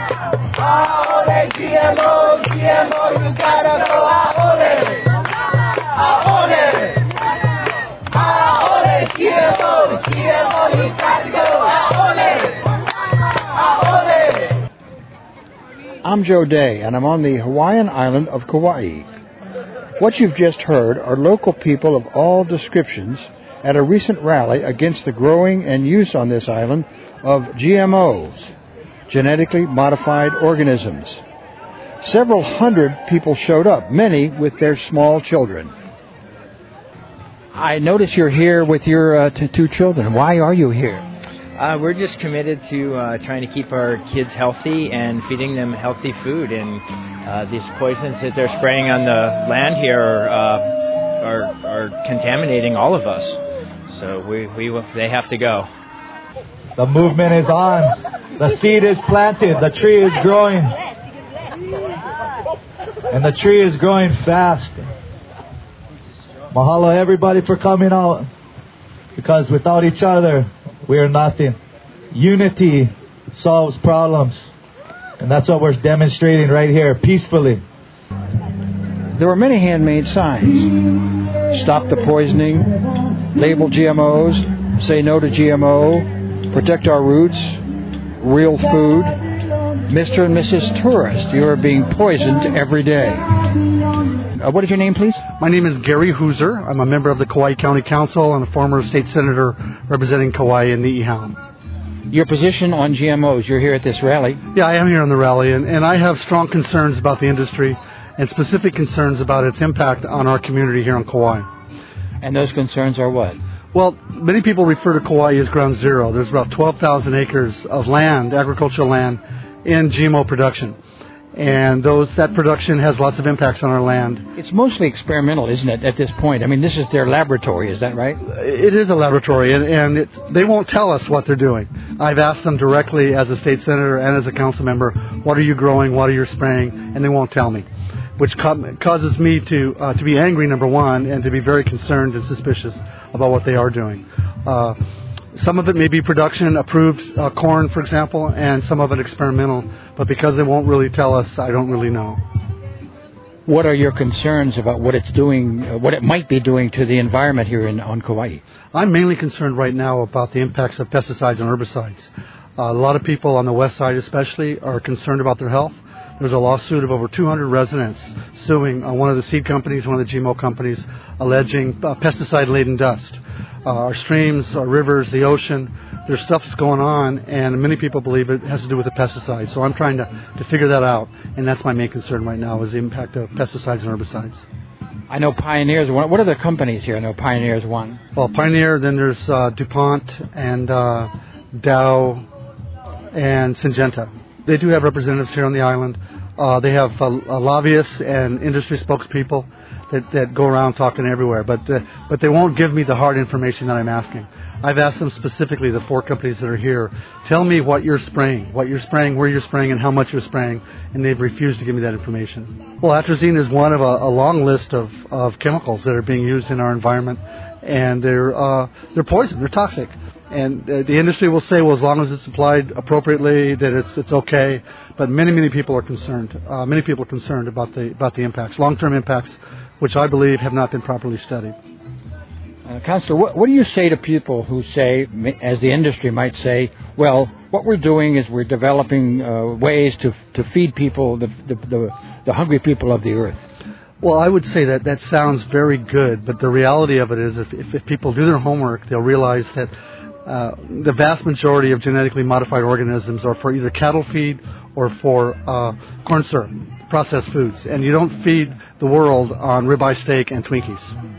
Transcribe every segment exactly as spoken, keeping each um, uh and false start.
Ahole, G M O, G M O, you gotta go. Ahole, ahole, ahole, G M O, G M O, you gotta go. Ahole, ahole. I'm Joe Day, and I'm on the Hawaiian island of Kauai. What you've just heard are local people of all descriptions at a recent rally against the growing and use on this island of G M Os, genetically modified organisms. Several hundred people showed up, many with their small children. I notice you're here with your uh, t- two children. Why are you here? Uh, we're just committed to uh, trying to keep our kids healthy and feeding them healthy food. And uh, these poisons that they're spraying on the land here are, uh, are, are contaminating all of us. So we, we they have to go. The movement is on. The seed is planted. The tree is growing. And the tree is growing fast. Mahalo everybody for coming out. Because without each other, we are nothing. Unity solves problems. And that's what we're demonstrating right here, peacefully. There are many handmade signs. Stop the poisoning, label G M Os, say no to G M O, protect our roots, real food. Mister and Missus Tourist, you are being poisoned every day. Uh, what is your name, please? My name is Gary Hooser. I'm a member of the Kauai County Council and a former state senator representing Kauai and Niihau. Your position on G M Os, you're here at this rally. Yeah, I am here on the rally, and, and I have strong concerns about the industry and specific concerns about its impact on our community here on Kauai. And those concerns are what? Well, many people refer to Kauai as ground zero. There's about twelve thousand acres of land, agricultural land, in G M O production. And those that production has lots of impacts on our land. It's mostly experimental, isn't it, at this point? I mean, this is their laboratory, is that right? It is a laboratory, and, and it's, they won't tell us what they're doing. I've asked them directly as a state senator and as a council member, what are you growing, what are you spraying, and they won't tell me, which co- causes me to uh, to be angry, number one, and to be very concerned and suspicious about what they are doing. Uh, Some of it may be production, approved uh, corn, for example, and some of it experimental. But because they won't really tell us, I don't really know. What are your concerns about what it's doing, uh, what it might be doing to the environment here in, on Kauai? I'm mainly concerned right now about the impacts of pesticides and herbicides. Uh, a lot of people on the west side especially are concerned about their health. There's a lawsuit of over two hundred residents suing uh, one of the seed companies, one of the G M O companies, alleging uh, pesticide-laden dust. Uh, our streams, our rivers, the ocean, there's stuff that's going on, and many people believe it has to do with the pesticides. So I'm trying to, to figure that out, and that's my main concern right now is the impact of pesticides and herbicides. I know Pioneer's one. What are the companies here? I know Pioneer's one. Well, Pioneer, then there's uh, DuPont and uh, Dow and Syngenta. They do have representatives here on the island. Uh, they have uh, lobbyists and industry spokespeople that, that go around talking everywhere, but uh, but they won't give me the hard information that I'm asking. I've asked them specifically, the four companies that are here, tell me what you're spraying, what you're spraying, where you're spraying, and how much you're spraying, and they've refused to give me that information. Well, atrazine is one of a, a long list of, of chemicals that are being used in our environment, and they're uh, they're poison, they're toxic. And uh, the industry will say, well, as long as it's applied appropriately, that it's it's okay. But many, many people are concerned. Uh, many people are concerned about the about the impacts, long-term impacts, which I believe have not been properly studied. Uh, Councilor, what, what do you say to people who say, as the industry might say, well, what we're doing is we're developing uh, ways to to feed people, the, the the the hungry people of the earth? Well, I would say that that sounds very good, but the reality of it is if, if, if people do their homework, they'll realize that Uh, the vast majority of genetically modified organisms are for either cattle feed or for uh, corn syrup, processed foods. And you don't feed the world on ribeye steak and Twinkies.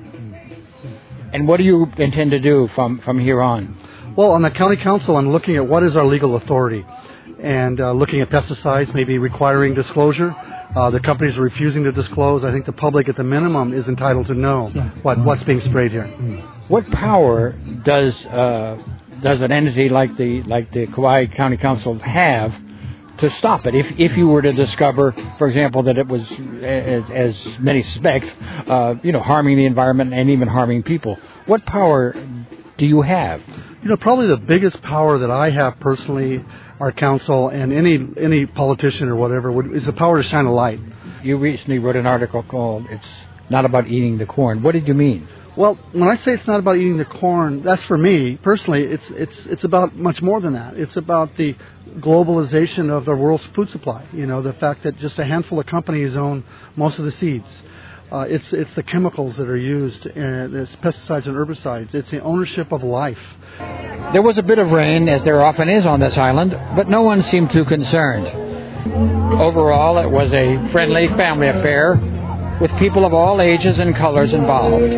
And what do you intend to do from, from here on? Well, on the county council, I'm looking at what is our legal authority. And uh, looking at pesticides, maybe requiring disclosure. Uh, the companies are refusing to disclose. I think the public, at the minimum, is entitled to know what, what's being sprayed here. What power does uh, does an entity like the like the Kauai County Council have to stop it? If if you were to discover, for example, that it was, as, as many suspect, uh, you know, harming the environment and even harming people, what power do you have? You know, probably the biggest power that I have personally, our council, and any any politician or whatever, would, is the power to shine a light. You recently wrote an article called "It's Not About Eating the Corn." What did you mean? Well, when I say it's not about eating the corn, that's for me personally. It's it's it's about much more than that. It's about the globalization of the world's food supply. You know, the fact that just a handful of companies own most of the seeds. Uh, it's it's the chemicals that are used, uh, it's pesticides and herbicides. It's the ownership of life. There was a bit of rain, as there often is on this island, but no one seemed too concerned. Overall, it was a friendly family affair with people of all ages and colors involved.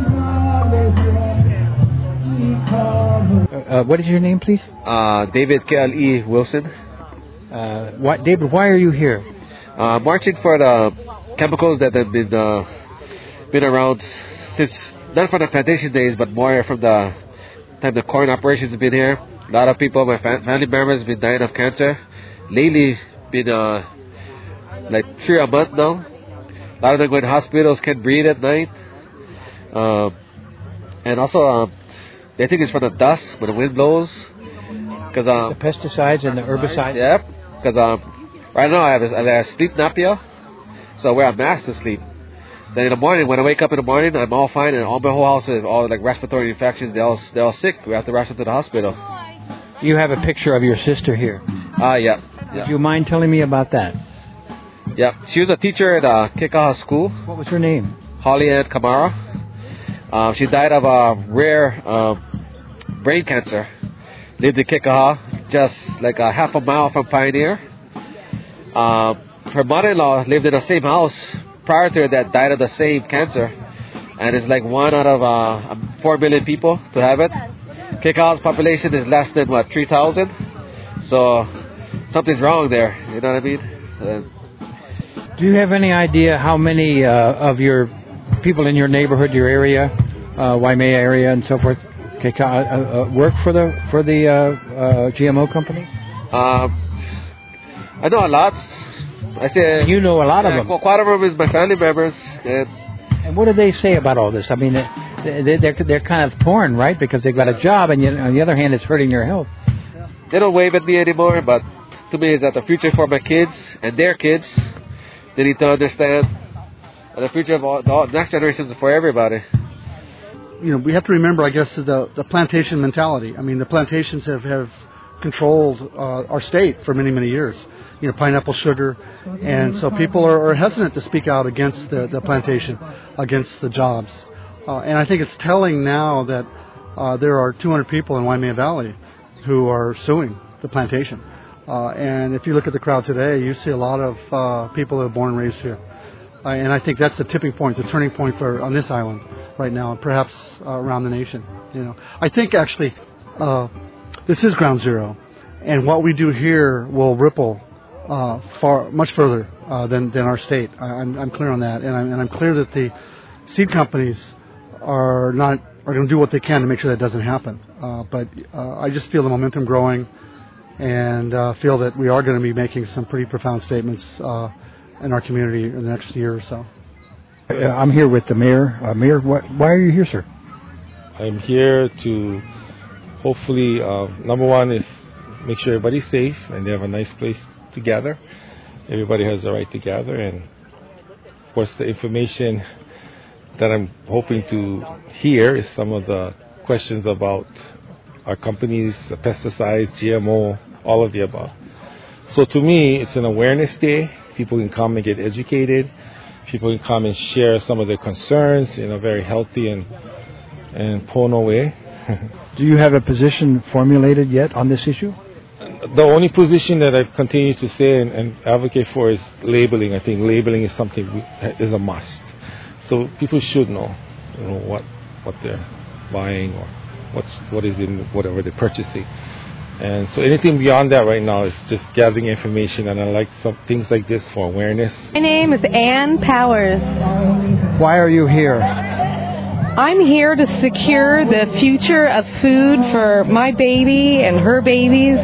Uh, what is your name, please? Uh, David K L E. Wilson. Uh, what, David, why are you here? Uh, marching for the chemicals that have been uh, been around since, not from the plantation days, but more from the time the corn operations have been here. A lot of people, my fa- family members, have been dying of cancer. Lately, been uh, like three a month now. A lot of them go in hospitals, can't breathe at night. Uh, and also, uh, they think it's from the dust when the wind blows. Cause, uh, The pesticides and the herbicides? Yep. Because um, right now I have, a, I have a sleep apnea, so I wear a mask to sleep. Then in the morning, when I wake up in the morning, I'm all fine, and all my whole house is all like respiratory infections. They're all, they're all sick. We have to rush them to the hospital. You have a picture of your sister here. Ah, uh, yeah. Would you mind telling me about that? Yeah, she was a teacher at uh, Kekaha School. What was her name? Holly Ann Kamara. Um, she died of a rare uh, brain cancer. Lived in Kekaha, just like a half a mile from Pioneer. Uh, her mother-in-law lived in the same house prior to her that died of the same cancer. And it's like one out of uh, four million people to have it. Kekaha's population is less than, what, three thousand? So something's wrong there, you know what I mean? So, Do you have any idea how many uh, of your people in your neighborhood, your area, uh, Waimea area and so forth, uh, uh, work for the for the uh, uh, G M O company? Uh, I know a lot. I say you know a lot yeah, of them. Quite a lot of them is my family members. And, and what do they say about all this? I mean, they, they're they're kind of torn, right? Because they've got a job, and yet, on the other hand, it's hurting their health. They don't wave at me anymore, but to me, it's that the future for my kids and their kids. They need to understand, and the future of all, the next generation is for everybody. You know, we have to remember, I guess, the the plantation mentality. I mean, the plantations have, have controlled uh, our state for many, many years. You know, pineapple sugar, and so people are, are hesitant to speak out against the, the plantation, against the jobs. Uh, and I think it's telling now that uh, there are two hundred people in Waimea Valley who are suing the plantation. Uh, and if you look at the crowd today, you see a lot of uh, people that are born and raised here. Uh, and I think that's the tipping point, the turning point for on this island right now, and perhaps uh, around the nation. You know, I think actually uh, this is ground zero, and what we do here will ripple uh, far much further uh, than than our state. I, I'm, I'm clear on that, and I'm, and I'm clear that the seed companies are not are going to do what they can to make sure that doesn't happen. Uh, but uh, I just feel the momentum growing, and uh, feel that we are going to be making some pretty profound statements uh, in our community in the next year or so. I'm here with the mayor. Uh, mayor, what, why are you here, sir? I'm here to hopefully, uh, number one is make sure everybody's safe and they have a nice place to gather. Everybody has a right to gather, and of course the information that I'm hoping to hear is some of the questions about our companies, the pesticides, G M O, all of the above. So to me, it's an awareness day. People can come and get educated. People can come and share some of their concerns in a very healthy and and pono way. Do you have a position formulated yet on this issue? The only position that I've continued to say and, and advocate for is labeling. I think labeling is something we, is a must. So people should know, you know, what what they're buying or what's what is in whatever they're purchasing. And so anything beyond that right now is just gathering information, and I like some things like this for awareness. My name is Ann Powers. Why are you here? I'm here to secure the future of food for my baby and her babies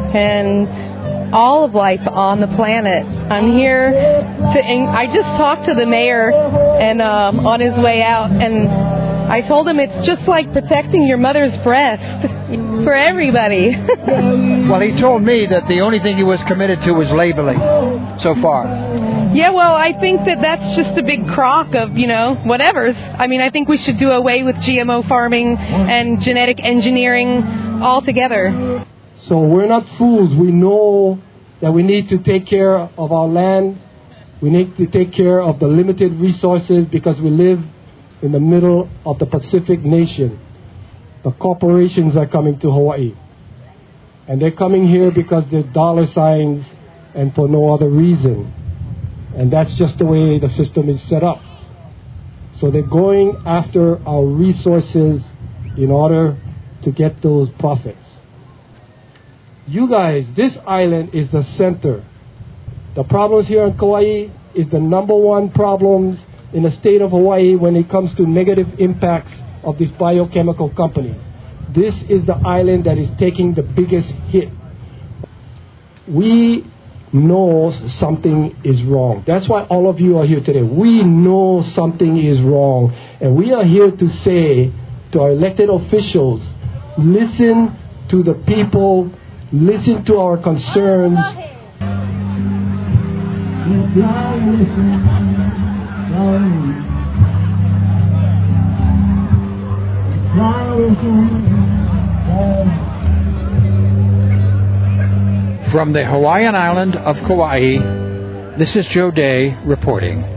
and all of life on the planet. I'm here to, and I just talked to the mayor and um, on his way out, and I told him it's just like protecting your mother's breast for everybody. Well, he told me that the only thing he was committed to was labeling so far. Yeah, well, I think that that's just a big crock of, you know, whatever's. I mean, I think we should do away with G M O farming and genetic engineering altogether. So we're not fools. We know that we need to take care of our land. We need to take care of the limited resources because we live in the middle of the Pacific nation. The corporations are coming to Hawaii. And they're coming here because they're dollar signs and for no other reason. And that's just the way the system is set up. So they're going after our resources in order to get those profits. You guys, this island is the center. The problems here in Kauai is the number one problems in the state of Hawaii when it comes to negative impacts of these biochemical companies. This is the island that is taking the biggest hit. We know something is wrong. That's why all of you are here today. We know something is wrong. And we are here to say to our elected officials, listen to the people, listen to our concerns. From the Hawaiian island of Kauai, this is Joe Day reporting.